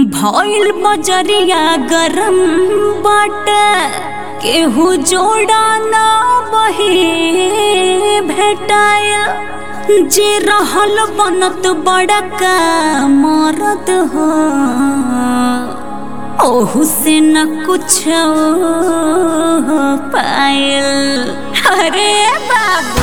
भइल बजरिया गरम बाटे केहू जोड़ा ना बही भेटाया जे रहल बनत बड़का मरद हो ओहू से न कुछ पायल। अरे बाबू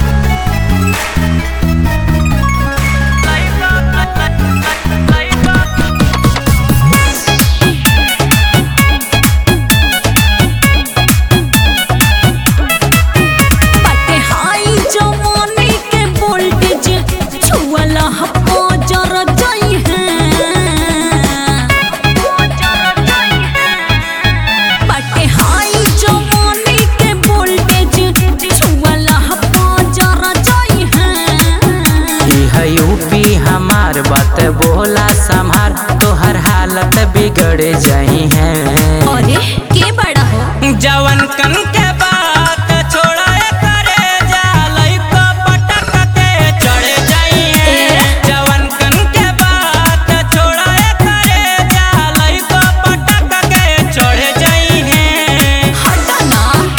हमार बात बोला संभार तोहर हालत बिगड़ जाई है। अरे के बड़ा हो जवन कन के बात छोड़ा करे जालई को पटक के चढ़ जाई है। जवन कन के बात छोड़ा करे जालई को पटक के चढ़ जाई है। हटा ना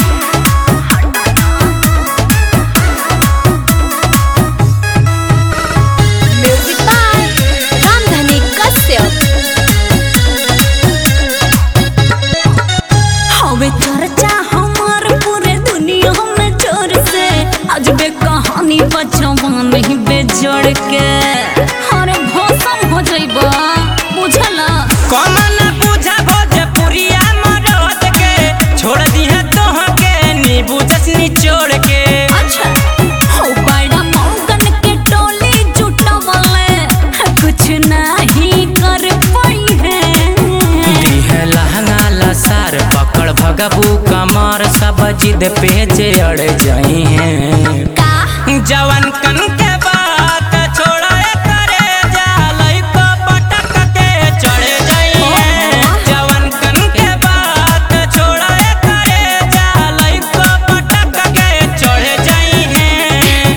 हवे चर्चा हमार पूरे दुनिया में जोर से अजबे कहानी बचवान ही बेजोड़ के हर भौसम हो जाइबा बुझला कमन बुझा भोजपुरिया मरद के छोड़ दी है तोह के नींबू जसनी छोड़ के। अच्छा हो बड़ा मौगन के टोली जुटा वाले कुछ नहीं कर पाई है। दीह लहंगा लसार पकड़ भगबू कमर सब जिद पे अड़ जाई है। जवन कन के बात छोड़ा करे जालई को पटक के चढ़ जाई है। जवन कन के बात छोड़ा करे जालई को पटक के चढ़ जाई है।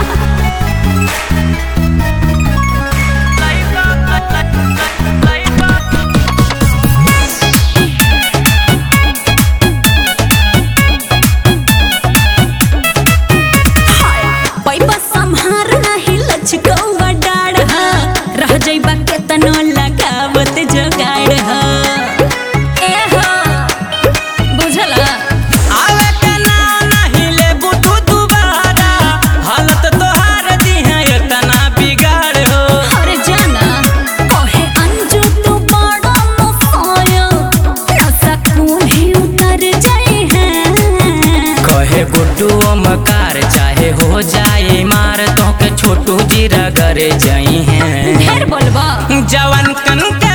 लचकौवा डाढ़ रह जाइबा केतनो लगावत जोगाड़ ह ए हो बुझला आवे के नाम नहीं लेबू तू दुबारा हालत तोहार दी है इतना बिगाड़ हो। अरे जाना कहे अंजू तू बड़ा मसाया नशा खून ही उतर जाए हैं। कहे गुड्डू मकार चाहे हो जाए मार तो के छोटू जी रगड़ जाई हैं। ढेर बोलबा जवन कन